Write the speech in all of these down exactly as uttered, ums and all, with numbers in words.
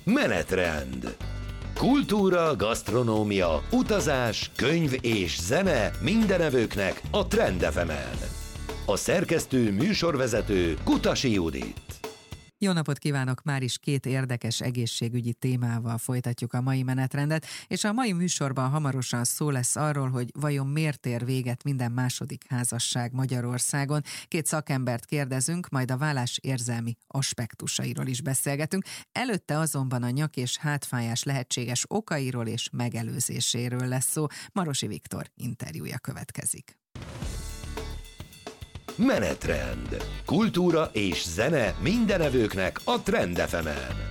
Menetrend. Kultúra, gasztronómia, utazás, könyv és zene mindenevőknek a Trend ef emen. A szerkesztő műsorvezető Kutasi Judit. Jó napot kívánok! Már is két érdekes egészségügyi témával folytatjuk a mai menetrendet, és a mai műsorban hamarosan szó lesz arról, hogy vajon miért ér véget minden második házasság Magyarországon. Két szakembert kérdezünk, majd a vállás érzelmi aspektusairól is beszélgetünk. Előtte azonban a nyak- és hátfájás lehetséges okairól és megelőzéséről lesz szó. Marosi Viktor interjúja következik. Menetrend. Kultúra és zene mindenevőknek a Trend ef emen.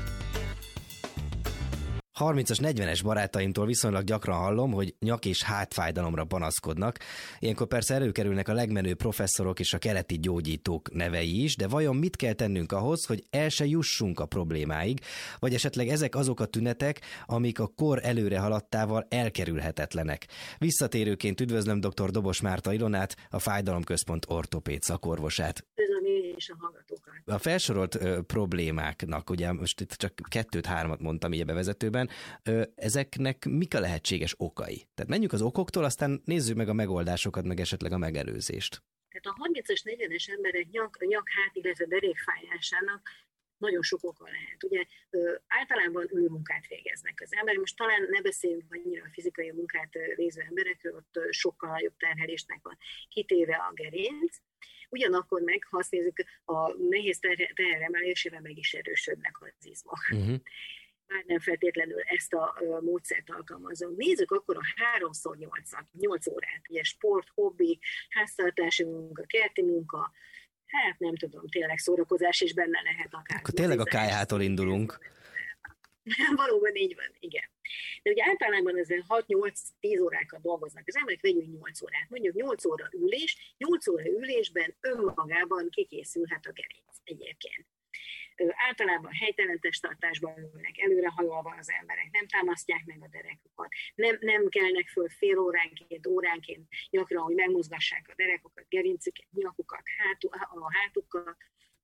harmincas, negyvenes barátaimtól viszonylag gyakran hallom, hogy nyak- és hátfájdalomra panaszkodnak. Ilyenkor persze előkerülnek a legmenőbb professzorok és a keleti gyógyítók nevei is, de vajon mit kell tennünk ahhoz, hogy el se jussunk a problémáig, vagy esetleg ezek azok a tünetek, amik a kor előre haladtával elkerülhetetlenek. Visszatérőként üdvözlöm dr. Dobos Márta Ilonát, a Fájdalomközpont ortopéd szakorvosát. Köszönöm én is a hallgatókat. A felsorolt ö, problémáknak, ugye most itt csak kettőt-hármat mondtam így a bevezetőben, ö, ezeknek mik a lehetséges okai? Tehát menjünk az okoktól, aztán nézzük meg a megoldásokat, meg esetleg a megelőzést. Tehát a harmincas, negyvenes emberek nyak, nyak-hát, illetve derékfájásának nagyon sok oka lehet. Ugye ö, általában ülőmunkát végeznek az emberek. Most talán ne beszéljünk annyira a fizikai munkát végző emberekről, ott ö, sokkal nagyobb terhelésnek van kitéve a gerinc. Ugyanakkor meg, ha azt nézzük, a nehéz teheremelésével meg is erősödnek az izmok. Uh-huh. Már nem feltétlenül ezt a uh, módszert alkalmazom. Nézzük akkor a háromszor nyolc órát. Ugye sport, hobbi, háztartási munka, kerti munka, hát nem tudom, tényleg szórakozás is benne lehet akár. Akkor tényleg a ká há-tól indulunk. Valóban így van, igen. De ugye általában ezzel hat-nyolc-tíz órákat dolgoznak. Az emberek vegyünk nyolc órát. Mondjuk nyolc óra ülés, nyolc óra ülésben önmagában kikészülhet a gerinc egyébként. Ö, általában helytelen testtartásban ülnek, előrehajolva az emberek, nem támasztják meg a derekukat, nem, nem kelnek föl fél óránként, óránként gyakran, hogy megmozgassák a derekukat, gerincüket, nyakukat, hátu, a hátukat.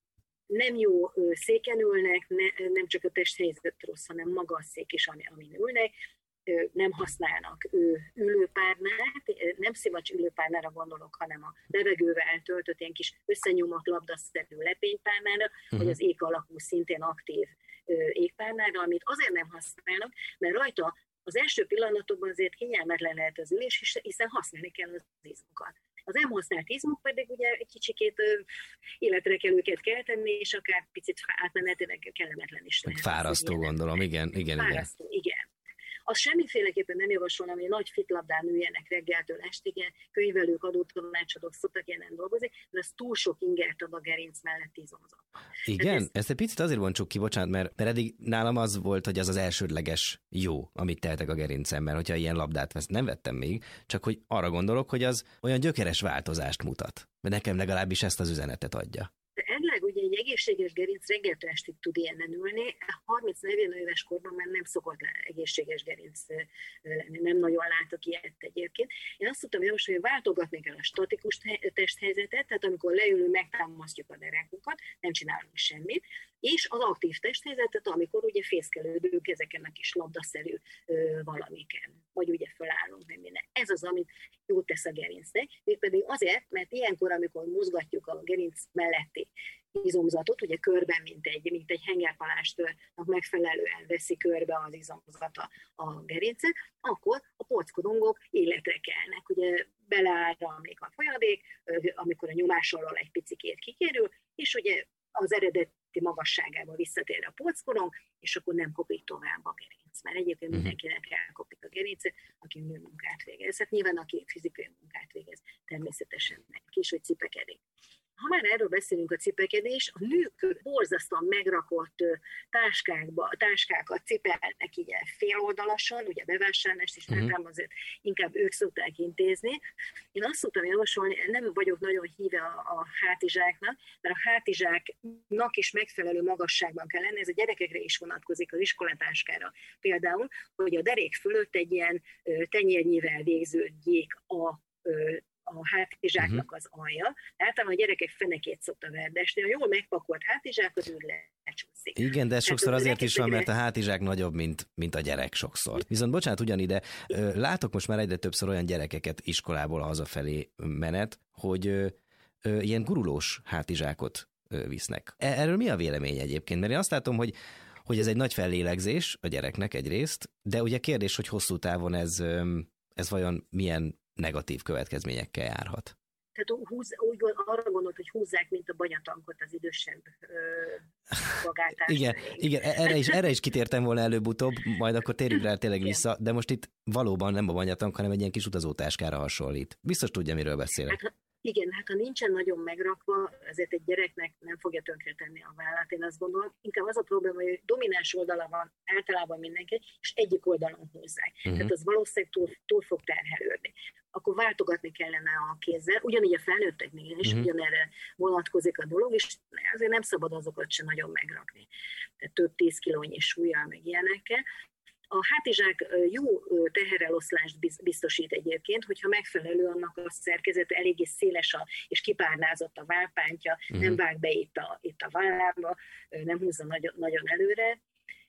Nem jó széken ülnek, ne, nem csak a testhelyzet rossz, hanem maga a szék is, amin ülnek. Nem használnak ülőpárnát, nem szivacs ülőpárnára gondolok, hanem a levegővel töltött ilyen kis összenyomott labdaszerű lepénypárnára, uh-huh. vagy az ég alakú, szintén aktív égpárnára, amit azért nem használnak, mert rajta az első pillanatokban azért kényelmetlen lehet az ülés, hiszen használni kell az izmokat. Az nem használt izmok pedig ugye egy kicsikét ö, életre kell őket kelteni, és akár picit átmenetileg kellemetlen is lehet. Fárasztó gondolom, igen, igen, Fárasztó, igen. igen. Azt semmiféleképpen nem javasolnám, hogy nagy fitlabdán üljenek reggeltől estig, könyvelők, adótanácsadók szoktak innen dolgozni, de az túl sok ingert ad a gerinc mellett izomzat. Igen, ez... ezt egy picit azért bontsuk ki, bocsánat, mert, mert eddig nálam az volt, hogy az az elsődleges jó, amit tehetek a gerincemben, hogyha ilyen labdát vesz. Nem vettem még, csak hogy arra gondolok, hogy az olyan gyökeres változást mutat. Mert nekem legalábbis ezt az üzenetet adja. De elvileg ugye egy egészséges gerinc reggeltől estig tud ilyenen ülni, harminc-negyven éves korban már nem szokott egészséges gerinc lenni, nem nagyon látok ilyet egyébként. Én azt tudtam javasolni, hogy váltogatni kell a statikus testhelyzetet, tehát amikor leülünk, megtámasztjuk a derekunkat, nem csinálunk semmit, és az aktív testhelyzetet, amikor ugye fészkelődünk ezeken a kis labdaszerű ö, valamiken, vagy ugye fölállunk, meg minden. Ez az, amit jót tesz a gerincnek, mégpedig azért, mert ilyenkor, amikor mozgatjuk a gerinc melletti izomzatot, ugye körben, mint egy, mint egy hengerpalástnak megfelelően veszi körbe az izomzata a gerincet, akkor a porckorongok életre kelnek. Ugye beleáramlik a folyadék, amikor a nyomás alól egy picikét kikerül, és ugye az eredeti magasságába visszatér a porckorong, és akkor nem kopik tovább a gerinc. Mert egyébként mindenkinek elkopik a gerince, aki nőmunkát végez. Hát nyilván aki fizikai munkát végez, természetesen neki is, hogy cipekedik. Ha már erről beszélünk, a cipekedés, a nők borzasztóan megrakott táskákba, táskákat cipelnek így féloldalasan, ugye bevásárlást is, uh-huh. mert azért inkább ők szokták intézni. Én azt szoktam javasolni, nem vagyok nagyon híve a, a hátizsáknak, mert a hátizsáknak is megfelelő magasságban kell lenni, ez a gyerekekre is vonatkozik, az iskolatáskára például, hogy a derék fölött egy ilyen tenyérnyivel végződjék a a hátizsáknak az alja. Általában a gyerekek fenekét szokta verdesni. A jól megpakolt hátizsák az úgy lecsúszik. növekszik. Igen, de ez sokszor hát, azért is van, mert a hátizsák nagyobb, mint, mint a gyerek sokszor. Viszont bocsánat, ugyanide, látok most már egyre többször olyan gyerekeket iskolából hazafelé menet, hogy ö, ö, ilyen gurulós hátizsákot ö, visznek. Erről mi a vélemény egyébként? Mert én azt látom, hogy hogy ez egy nagy fellélegzés a gyereknek egyrészt, de ugye kérdés, hogy hosszú távon ez, ez vajon milyen negatív következményekkel járhat. Tehát húz, úgy arra gondolt, hogy húzzák, mint a banyatankot az idősebb szolgáltásra. Igen, igen, erre is, erre is kitértem volna előbb-utóbb, majd akkor térjünk rá tényleg vissza, de most itt valóban nem a banyatank, hanem egy ilyen kis utazótáskára hasonlít. Biztos tudja, miről beszélek. Hát, igen, hát ha nincsen nagyon megrakva, azért egy gyereknek nem fogja tönkretenni a vállát, én azt gondolom. Inkább az a probléma, hogy domináns oldala van általában mindenki, és egyik oldalon húzzák. Uh-huh. Tehát az valószínűleg túl, túl fog terhelődni. Akkor váltogatni kellene a kézzel, ugyanígy a felnőtteknél is, uh-huh. ugyanerre vonatkozik a dolog, és azért nem szabad azokat sem nagyon megrakni. Tehát több tíz kilónyi súllyal, meg ilyenekkel. A hátizsák jó tehereloszlást biztosít egyébként, hogyha megfelelő annak a szerkezete, eléggé széles a, és kipárnázott a vállpántja, uh-huh. nem vág be itt a, itt a vállába, nem húzza nagyon, nagyon előre,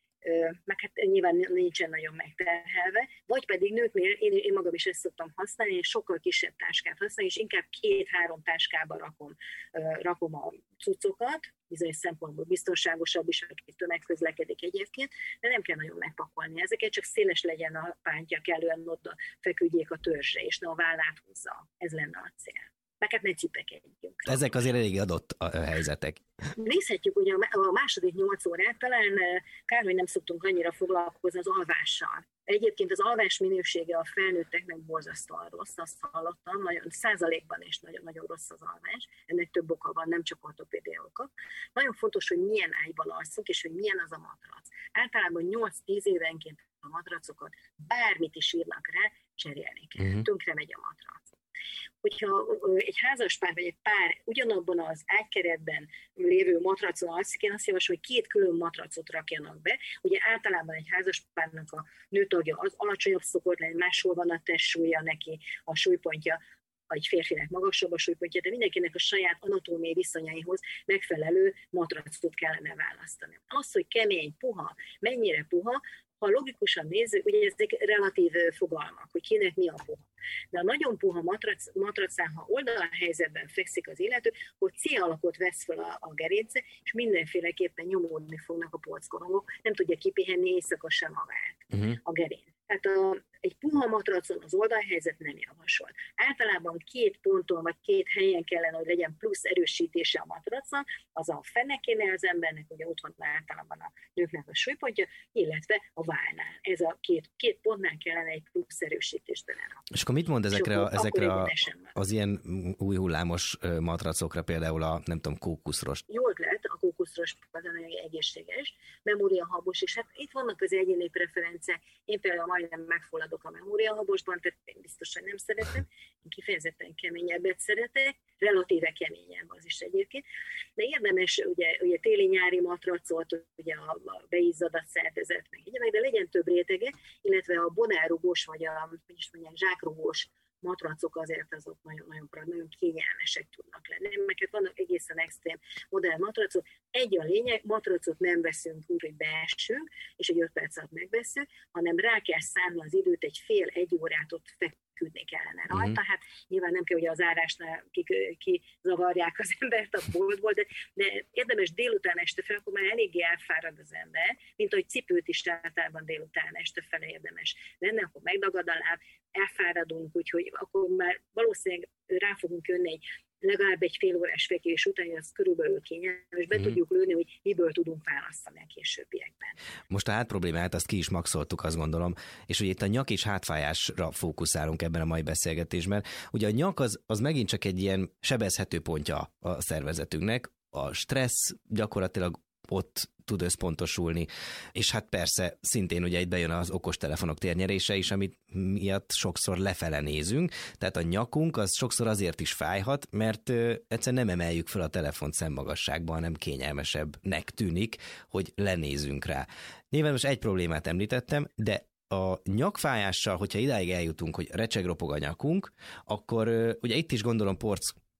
meg hát nyilván nincsen nagyon megterhelve, vagy pedig nőknél, én, én magam is ezt szoktam használni, én sokkal kisebb táskát használni, és inkább két-három táskába rakom, rakom a cuccokat, bizonyos szempontból biztonságosabb is, aki tömegközlekedik egyébként, de nem kell nagyon megpakolni ezeket, csak széles legyen a pántja, kellően oda feküdjék a törzse, és ne a vállát húzza. Ez lenne a cél. Meg hát ne csipekedjünk. Ezek azért elég adott a helyzetek. Nézhetjük, ugye a második nyolc órát talán kár, hogy nem szoktunk annyira foglalkozni az alvással. Egyébként az alvás minősége a felnőtteknek borzasztóan rossz, azt hallottam, nagyon, százalékban is nagyon-nagyon rossz az alvás. Ennek több oka van, nem csak ortopédia oka. Nagyon fontos, hogy milyen ágyban alszunk, és hogy milyen az a matrac. Általában nyolc-tíz évenként a matracokat, bármit is írnak rá, cserélni kell. Uh-huh. Tönkre megy a matrac. Hogyha egy házaspár vagy egy pár ugyanabban az ágykeretben lévő matracon alszik, én azt javaslom, hogy két külön matracot rakjanak be. Ugye általában egy házaspárnak a nőtagja az alacsonyabb szokott lenni, máshol van a testsúlya neki, a súlypontja, egy férfinek magasabb a súlypontja, de mindenkinek a saját anatómiai viszonyaihoz megfelelő matracot kellene választani. Az, hogy kemény, puha, mennyire puha, ha logikusan nézzük, ugye ezek relatív fogalmak, hogy kinek mi a puha. De a nagyon puha matrac, matracán, ha oldalhelyzetben fekszik az illető, hogy C-alakot vesz fel a, a gerince, és mindenféleképpen nyomódni fognak a polckorongok, nem tudja kipihenni éjszaka sem magát uh-huh. a gerinc. Tehát a, egy puha matracon az oldalhelyzet nem javasol. Általában két ponton vagy két helyen kellene, hogy legyen plusz erősítése a matracon, az a fenekénél az embernek, ugye ott van általában a nőknek a súlypontja, illetve a vállnál. Ez a két, két pontnál kellene egy plusz erősítést belerakni. És akkor mit mond ezekre, a, ezekre a, az ilyen új hullámos matracokra, például a, nem tudom, kókuszrost? Jó ötlet, a kókuszrost az nagyon egészséges, memóriahabos, és hát itt vannak az egyéni preferenciák. Én például majdnem megfulladok a memóriahabosban, tehát én biztosan nem szeretem, én kifejezetten keményebbet szeretek, relatíve keményebb az is egyébként, de érdemes ugye, ugye téli-nyári matracot, ugye a, a beizzadat szervezet, meg így, de legyen több rétege, illetve a bonárugós, vagy a, hogy is mondják, zsákrugós matracok azért azok nagyon-nagyon nagyon kényelmesek tudnak lenni. Mert vannak egészen extrém modern matracok. Egy a lényeg, matracot nem veszünk úgy, hogy beessünk, és egy öt perc alatt megveszünk, hanem rá kell számolni az időt, egy fél-egy órát ott feküdni kellene rajta. Uh-huh. Hát nyilván nem kell, hogy az árásnál kizavarják ki az embert a boltból, de, de érdemes délután este fel, akkor már eléggé elfárad az ember, mint ahogy cipőt is általában délután este fele érdemes lenne, akkor megdagad a láb, elfáradunk, úgyhogy akkor már valószínűleg rá fogunk jönni egy legalább egy fél órás fekvés után, az körülbelül kényelmes, be mm. tudjuk lőni, hogy miből tudunk választani a későbbiekben. Most a hát problémát azt ki is maxoltuk, azt gondolom, és ugye itt a nyak és hátfájásra fókuszálunk ebben a mai beszélgetésben. Ugye a nyak az, az megint csak egy ilyen sebezhető pontja a szervezetünknek, a stressz gyakorlatilag ott tud összpontosulni, és hát persze szintén ugye itt bejön az okostelefonok térnyerése is, amit miatt sokszor lefele nézünk, tehát a nyakunk az sokszor azért is fájhat, mert ö, egyszerűen nem emeljük fel a telefont szemmagasságban, hanem kényelmesebbnek tűnik, hogy lenézünk rá. Nyilván most egy problémát említettem, de a nyakfájással, hogyha idáig eljutunk, hogy recseg-ropog a nyakunk, akkor ö, ugye itt is gondolom porc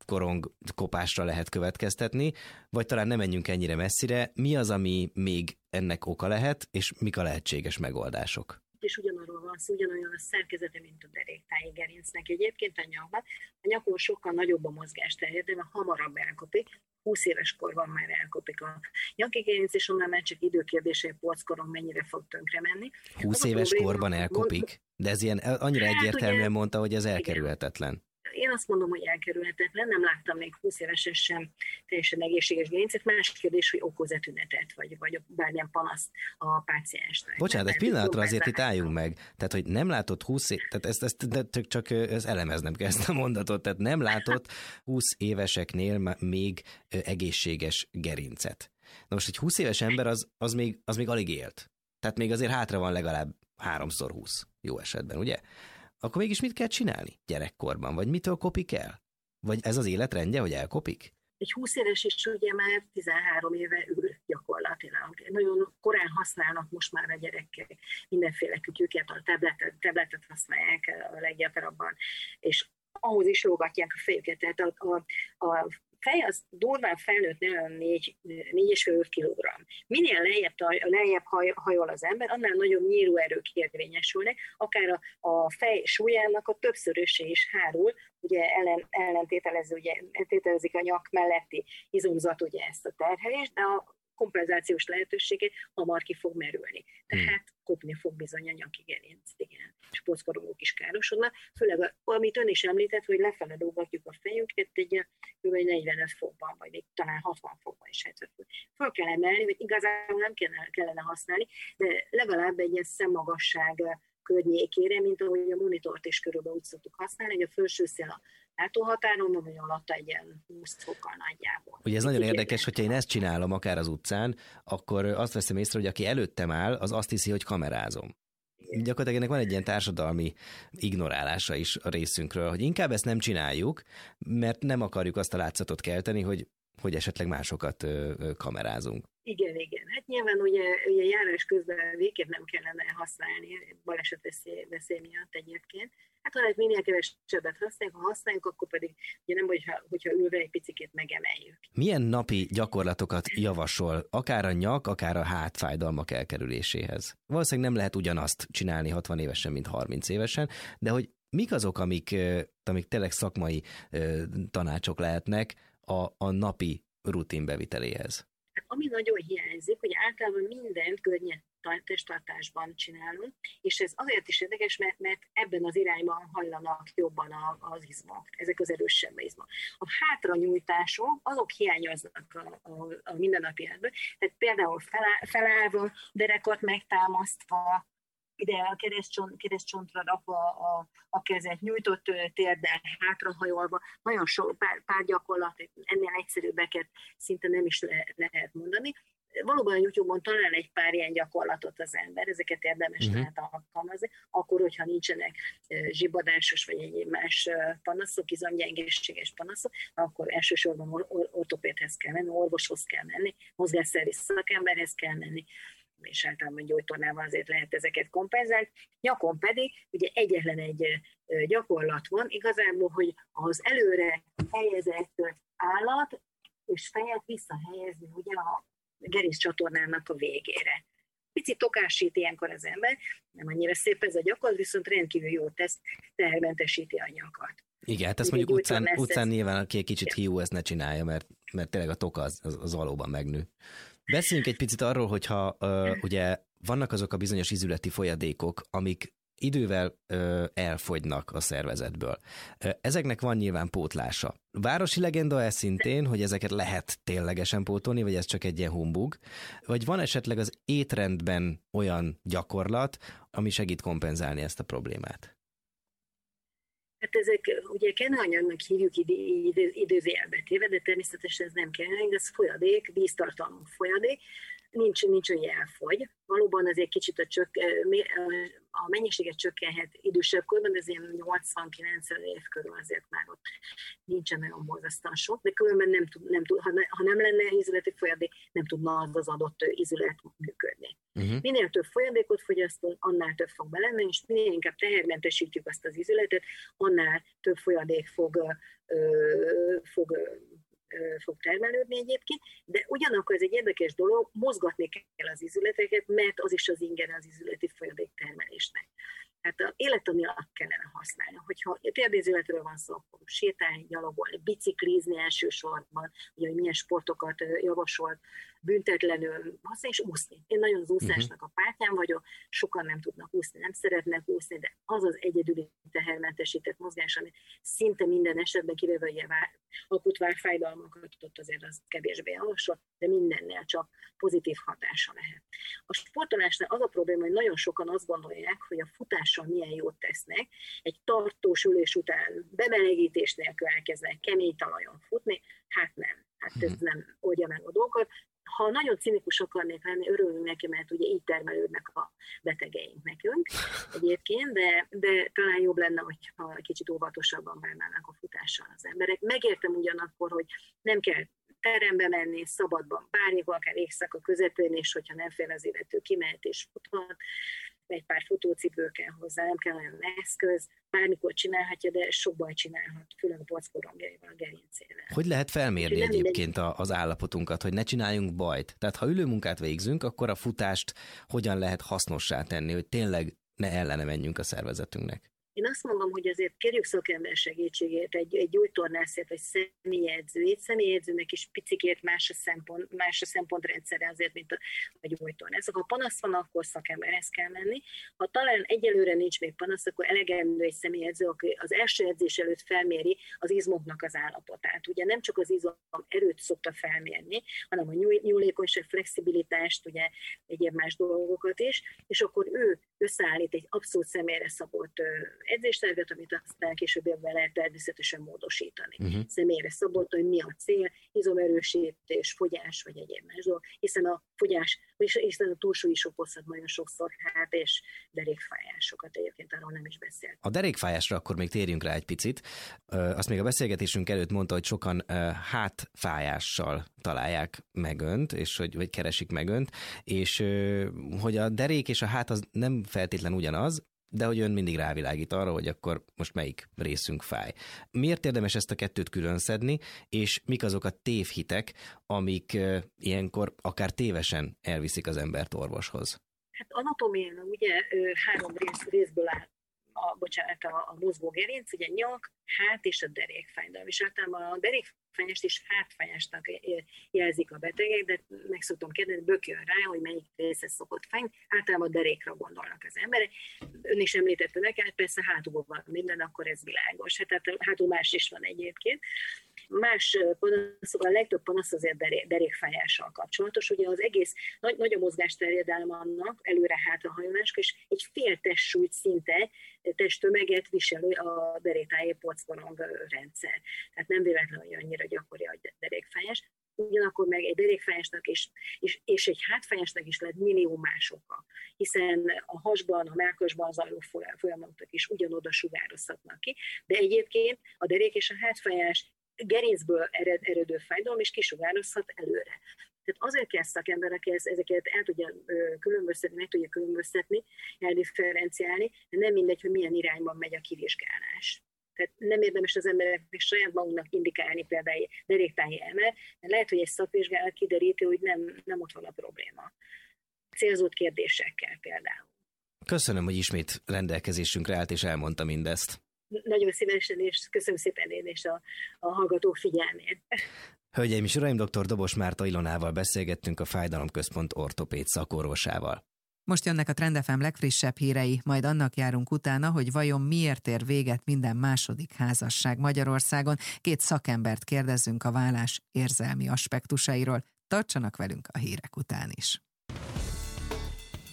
hátkorong kopásra lehet következtetni, vagy talán nem menjünk ennyire messzire. Mi az, ami még ennek oka lehet, és mik a lehetséges megoldások? És ugyanarról van szó, ugyanolyan a szerkezete, mint a deréktáji gerincnek. Egyébként a nyakban, a nyakon sokkal nagyobb a mozgásterje, de hamarabb elkopik, húsz éves korban már elkopik a nyaki gerinc, és onnan már csak időkérdése, hogy polckoron mennyire fog tönkre menni. húsz éves probléma, korban elkopik? De ez ilyen annyira hát, egyértelműen ugye, mondta, hogy ez elkerülhetetlen. Igen. Én azt mondom, hogy elkerülhetetlen, nem láttam még húsz évesen sem teljesen egészséges gerincet. Más kérdés, hogy okoz-e tünetet, vagy, vagy bármilyen panaszt a páciensnek. Bocsánat, egy pillanatra azért itt álljunk meg. Tehát, hogy nem látott húsz év, tehát ezt, ezt de csak, csak ezt elemeznem kell ezt a mondatot, tehát nem látott húsz éveseknél még egészséges gerincet. Na most egy húsz éves ember az, az, még, az még alig élt. Tehát még azért hátra van legalább háromszor húsz, jó esetben, ugye? Akkor mégis mit kell csinálni gyerekkorban? Vagy mitől kopik el? Vagy ez az életrendje, hogy elkopik? Egy húsz éves is ugye már tizenhárom éve ül gyakorlatilag. Nagyon korán használnak most már a gyerekek mindenféle kütyüket, a tabletet, tabletet használják a leggyakrabban, és ahhoz is lógatják a fejüket. Tehát a, a, a fej az durván felnőtt négy és fél kilogramm. Minél lejjebb, lejjebb hajol az ember, annál nagyobb nyíróerők érvényesülnek, akár a, a fej súlyának a többszöröse is hárul, ugye ellen, ellentételező, ugye ellentételezik a nyak melletti izomzat ugye ezt a terhelést, de a kompenzációs lehetősége hamar ki fog merülni. Tehát kopni fog bizony a nyaki gerinc, igen. És pockorongók is károsodnak. Főleg, amit ön is említett, hogy lefele dolgatjuk a fejünket, egy kb. negyvenöt fokban, vagy még talán hatvan fokban is hetven fok. Föl kell emelni, vagy igazából nem kellene, kellene használni, de legalább egy ilyen szemmagasság környékére, mint ahogy a monitort is körülbelül úgy szoktuk használni, hogy a felső szél a látóhatáron, vagy alatt egy ilyen húsz fokkal nagyjából. Ugye ez nagyon érdekes, hogyha én ezt csinálom akár az utcán, akkor azt veszem észre, hogy aki előttem áll, az azt hiszi, hogy kamerázom. Gyakorlatilag ennek van egy ilyen társadalmi ignorálása is a részünkről, hogy inkább ezt nem csináljuk, mert nem akarjuk azt a látszatot kelteni, hogy, hogy esetleg másokat ö, ö, kamerázunk. Igen, igen. Hát nyilván ugye, ugye járás közben végképp nem kellene használni, baleset veszély, veszély miatt egyébként. Hát ha minél kevesebbet használjuk, ha használjuk, akkor pedig ugye nem, hogyha, hogyha ülve egy picikét megemeljük. Milyen napi gyakorlatokat javasol, akár a nyak, akár a hátfájdalmak elkerüléséhez? Valószínűleg nem lehet ugyanazt csinálni hatvan évesen, mint harminc évesen, de hogy mik azok, amik, amik tényleg szakmai tanácsok lehetnek a, a napi rutin beviteléhez? Ami nagyon hiányzik, hogy általában mindent könnyed testtartásban csinálunk, és ez azért is érdekes, mert, mert ebben az irányban hajlanak jobban az izmok, ezek az erősebb izmok. A hátranyújtások, azok hiányoznak a, a, a mindennapi életben, tehát például feláll, felállva, derekat megtámasztva, ide a keresztcsont, keresztcsontra rakva a, a kezet, nyújtott térdel, hátrahajolva, nagyon sok pár, pár gyakorlat, ennél egyszerűbbeket szinte nem is le, lehet mondani. Valóban a YouTube-on talál egy pár ilyen gyakorlatot az ember, ezeket érdemes uh-huh. lehet alkalmazni, akkor, hogyha nincsenek zsibadásos vagy egy más panaszok, izomgyengészséges panaszok, akkor elsősorban or- or- ortopédhez kell menni, orvoshoz kell menni, mozgásszervi szakemberhez kell menni, és általában gyógytornával azért lehet ezeket kompenzálni. Nyakon pedig ugye egyetlen egy gyakorlat van, igazából, hogy az előre helyezett állat és fejet visszahelyezni ugye a gerinccsatornának a végére. Picit tokásít ilyenkor az ember, nem annyira szép ez a gyakorlat, viszont rendkívül jó tesz, tehermentesíti a nyakat. Igen, hát ezt mondjuk utcán, utcán nyilván, aki egy kicsit hiú, ezt ne csinálja, mert, mert tényleg a toka az, az, az valóban megnő. Beszéljünk egy picit arról, hogyha uh, ugye vannak azok a bizonyos izületi folyadékok, amik idővel ö, elfogynak a szervezetből. Ezeknek van nyilván pótlása. Városi legenda ez szintén, hogy ezeket lehet ténylegesen pótolni, vagy ez csak egy ilyen humbug, vagy van esetleg az étrendben olyan gyakorlat, ami segít kompenzálni ezt a problémát? Hát ezek ugye kenőanyagnak hívjuk idézőjelbe téve, de természetesen ez nem kenőanyag, ez folyadék, víztartalmú folyadék, nincs, nincs, hogy elfogy. Valóban azért kicsit a, csök, a mennyiséget csökkenhet idősebb korban, de ez ilyen nyolcvan-kilencven év körül azért már ott nincsen nagyon borzasztóan sok, de különben nem tud, nem tud, ha, ne, ha nem lenne ízületi folyadék, nem tudna az az adott ízület működni. Uh-huh. Minél több folyadékot fogyasztunk, annál több fog belenni, és minél inkább tehermentesítjük azt az ízületet, annál több folyadék fog, ö, fog fog termelődni egyébként, de ugyanakkor ez egy érdekes dolog, mozgatni kell az ízületeket, mert az is az ingere az ízületi folyadék termelésnek. Hát az élettani alatt kellene használni. Hogyha térdézületről van szó, akkor sétálni, gyalogolni, biciklizni elsősorban, ugye, hogy milyen sportokat javasolt, büntetlenül használni, és úszni. Én nagyon az úszásnak a pártján vagyok, sokan nem tudnak úszni, nem szeretnek úszni, de az az egyedüli tehermentesített mozgás, ami szinte minden esetben, kivéve ugye akut várfájdalmakat ott azért az kevésbé javasolt, de mindennél csak pozitív hatása lehet. A sportolásnál az a probléma, hogy nagyon sokan azt gondolják, hogy a futással milyen jót tesznek, egy tartós ülés után bemelegítés nélkül elkezdenek kemény talajon futni, hát nem. Hát ez nem oldja meg a dolgokat. Ha nagyon cinikus akarnék lenni, örülünk neki, mert ugye így termelődnek a betegeink nekünk egyébként, de, de talán jobb lenne, hogyha kicsit óvatosabban bánnának a futással az emberek. Megértem ugyanakkor, hogy nem kell terembe menni, szabadban bármikor, akár éjszaka közepén, és hogyha nem fél az illető, kimehet és futhat, egy pár futócipő kell hozzá, nem kell olyan eszköz, bármikor csinálhatja, de sok baj csinálhat, főleg a pockorongjaival, a gerincével. Hogy lehet felmérni egyébként az állapotunkat, hogy ne csináljunk bajt? Tehát ha ülőmunkát végzünk, akkor a futást hogyan lehet hasznossá tenni, hogy tényleg ne ellene menjünk a szervezetünknek? Én azt mondom, hogy azért kérjük szakember segítségét, egy, egy gyógytornászért, vagy személyedzőjét. Személyedzőnek is picikét más a, szempont, más a szempontrendszere azért, mint a, a gyógytornászok. Ha panasz van, akkor szakemberhez kell menni. Ha talán egyelőre nincs még panasz, akkor elegendő egy személyedző, aki az első edzés előtt felméri az izmoknak az állapotát. Ugye nem csak az izom erőt szokta felmérni, hanem a nyúlékonyság, flexibilitást, ugye egyéb más dolgokat is, és akkor ő összeállít egy abszolút személyre szabott edzéstervet, amit aztán később ebben lehet természetesen módosítani. Uh-huh. Személyre szabott, hogy mi a cél, izomerősítés, fogyás, vagy egyéb más dolog, hiszen a fogyás, hiszen a túlsúly is okozhat nagyon sokszor hát és derékfájásokat, egyébként arról nem is beszélt. A derékfájásra akkor még térjünk rá egy picit. Azt még a beszélgetésünk előtt mondta, hogy sokan hátfájással találják meg önt, és hogy, vagy keresik meg önt, és hogy a derék és a hát az nem feltétlen ugyanaz, de hogy ön mindig rávilágít arra, hogy akkor most melyik részünk fáj. Miért érdemes ezt a kettőt külön szedni, és mik azok a tévhitek, amik uh, ilyenkor akár tévesen elviszik az embert orvoshoz? Hát anatómiailag ugye három rész, részből áll a, bocsánat, a, a mozgógerinc, ugye nyak, hát és a derékfájdalom. És általában a derékfájást is hátfájásnak jelzik a betegek, de meg szoktam kérdezni, bökjön rá, hogy melyik része szokott fájni. Általában a derékra gondolnak az emberek. Ön is említette nekem, persze hátulból van minden, akkor ez világos. Hát, hát hátul más is van egyébként. Más panaszok, a legtöbb panasz azért derékfájással kapcsolatos. Ugye az egész nagy, nagy a mozgásterjedelme annak, előre-hátra hajolás, és egy fél testsúlyt szinte, testtömeget viselő a deréktájé pockorong rendszer. Tehát nem véletlen, hogy annyira gyakori a derékfájás. Ugyanakkor meg egy derékfájásnak és, és, és egy hátfájásnak is lehet millió más oka, hiszen a hasban, a mellkasban zajló folyamatok is ugyanoda sugározhatnak ki, de egyébként a derék és a hátfájás gerincből ered, eredő fájdalom is kisugározhat előre. Tehát azért kell szakember, aki ezeket el tudja különböztetni, meg tudja különböztetni, eldifferenciálni, de nem mindegy, hogy milyen irányban megy a kivizsgálás. Tehát nem érdemes az embereknek saját magunknak indikálni például deréktáji elmer, mert lehet, hogy egy szakvizsgálat kideríti, hogy nem, nem ott van a probléma. Célzott kérdésekkel például. Köszönöm, hogy ismét rendelkezésünkre állt és elmondta mindezt. Nagyon szívesen, és köszönöm szépen én és a, a hallgatók figyelmét. Hölgyeim és uraim, dr. Dobos Márta Ilonával beszélgettünk, a Fájdalomközpont ortopéd szakorvosával. Most jönnek a Trend ef em legfrissebb hírei, majd annak járunk utána, hogy vajon miért ér véget minden második házasság Magyarországon. Két szakembert kérdezzünk a vállás érzelmi aspektusairól. Tartsanak velünk a hírek után is.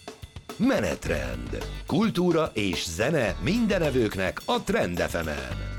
Menetrend. Kultúra és zene mindenevőknek a Trend ef emen.